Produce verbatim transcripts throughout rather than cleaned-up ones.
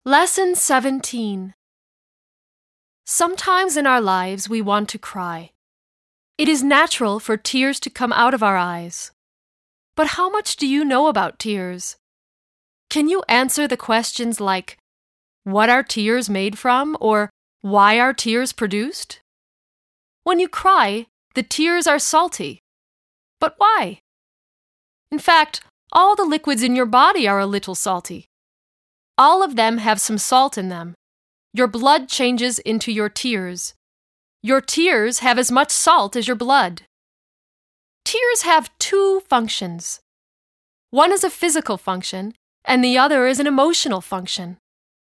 Lesson seventeen. Sometimes in our lives we want to cry. It is natural for tears to come out of our eyes. But how much do you know about tears? Can you answer the questions like, what are tears made from, or why are tears produced? When you cry, the tears are salty. But why? In fact, all the liquids in your body are a little salty. All of them have some salt in them. Your blood changes into your tears. Your tears have as much salt as your blood. Tears have two functions. One is a physical function, and the other is an emotional function.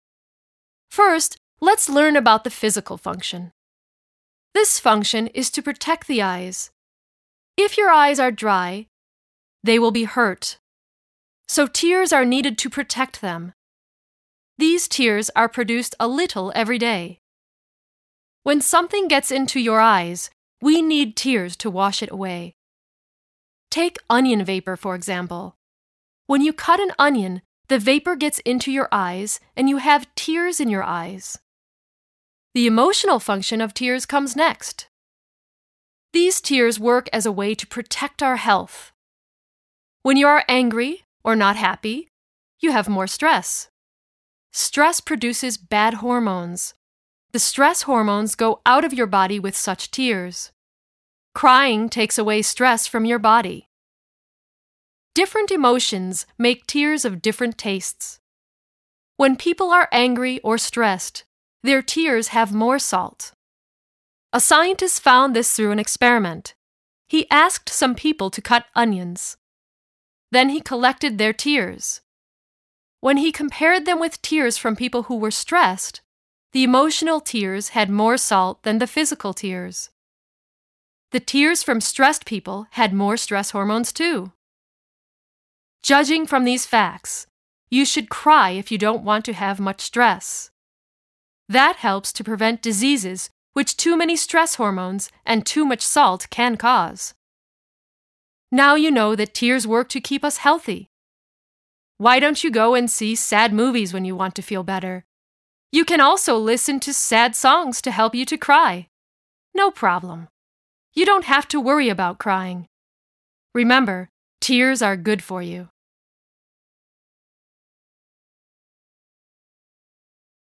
First, let's learn about the physical function. This function is to protect the eyes. If your eyes are dry, they will be hurt. So tears are needed to protect them. These tears are produced a little every day. When something gets into your eyes, we need tears to wash it away. Take onion vapor, for example. When you cut an onion, the vapor gets into your eyes and you have tears in your eyes. The emotional function of tears comes next. These tears work as a way to protect our health. When you are angry or not happy, you have more stress. Stress produces bad hormones. The stress hormones go out of your body with such tears. Crying takes away stress from your body. Different emotions make tears of different tastes. When people are angry or stressed, their tears have more salt. A scientist found this through an experiment. He asked some people to cut onions. Then he collected their tears. When he compared them with tears from people who were stressed, the emotional tears had more salt than the physical tears. The tears from stressed people had more stress hormones too. Judging from these facts, you should cry if you don't want to have much stress. That helps to prevent diseases which too many stress hormones and too much salt can cause. Now you know that tears work to keep us healthy. Why don't you go and see sad movies when you want to feel better? You can also listen to sad songs to help you to cry. No problem. You don't have to worry about crying. Remember, tears are good for you.